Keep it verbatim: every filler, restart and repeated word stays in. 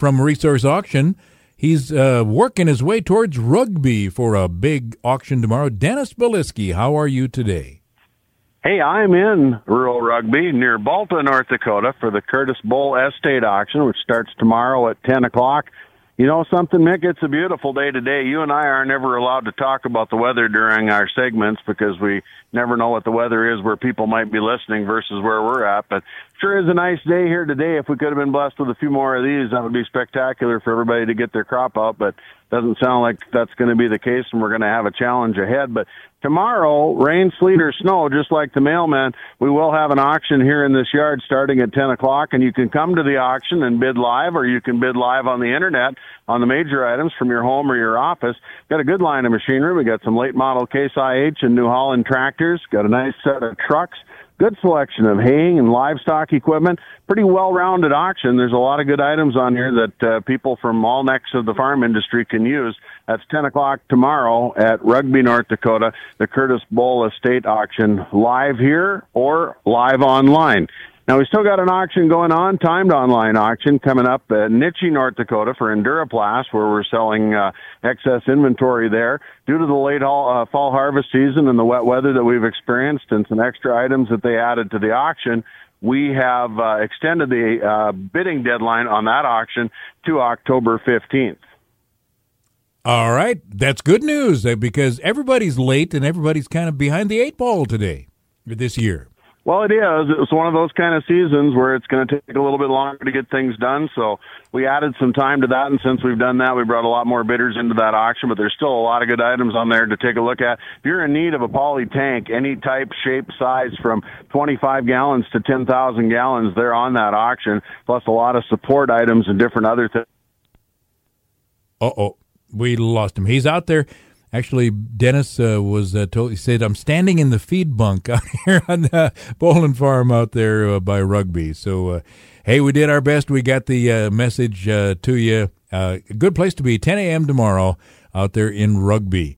from Resource Auction. He's uh, working his way towards Rugby for a big auction tomorrow. Dennis Biliski, how are you today? Hey, I'm in rural Rugby near Balta, North Dakota for the Curtis Bull Estate Auction, which starts tomorrow at ten o'clock. You know something, Mick? It's a beautiful day today. You and I are never allowed to talk about the weather during our segments because we never know what the weather is where people might be listening versus where we're at. But sure is a nice day here today. If we could have been blessed with a few more of these, that would be spectacular for everybody to get their crop out. But doesn't sound like that's going to be the case, and we're going to have a challenge ahead. But tomorrow, rain, sleet, or snow, just like the mailman, we will have an auction here in this yard starting at ten o'clock, and you can come to the auction and bid live, or you can bid live on the internet on the major items from your home or your office. Got a good line of machinery. We got some late model Case I H and New Holland tractors. Got a nice set of trucks. Good selection of haying and livestock equipment. Pretty well-rounded auction. There's a lot of good items on here that uh, people from all necks of the farm industry can use. That's ten o'clock tomorrow at Rugby, North Dakota, the Curtis Bull Estate Auction, live here or live online. Now, we still got an auction going on, timed online auction coming up at Nitchie, North Dakota for Enduraplast, where we're selling uh, excess inventory there. Due to the late all, uh, fall harvest season and the wet weather that we've experienced and some extra items that they added to the auction, we have uh, extended the uh, bidding deadline on that auction to October fifteenth. All right. That's good news uh, because everybody's late and everybody's kind of behind the eight ball today, this year. Well, it is. It's one of those kind of seasons where it's going to take a little bit longer to get things done. So we added some time to that, and since we've done that, we brought a lot more bidders into that auction, but there's still a lot of good items on there to take a look at. If you're in need of a poly tank, any type, shape, size from twenty-five gallons to ten thousand gallons, they're on that auction, plus a lot of support items and different other things. Uh-oh, we lost him. He's out there. Actually, Dennis uh, was uh, told, he said, I'm standing in the feed bunk out here on the Boland Farm out there uh, by Rugby. So, uh, hey, we did our best. We got the uh, message uh, to you. Uh, a good place to be, ten a.m. tomorrow out there in Rugby.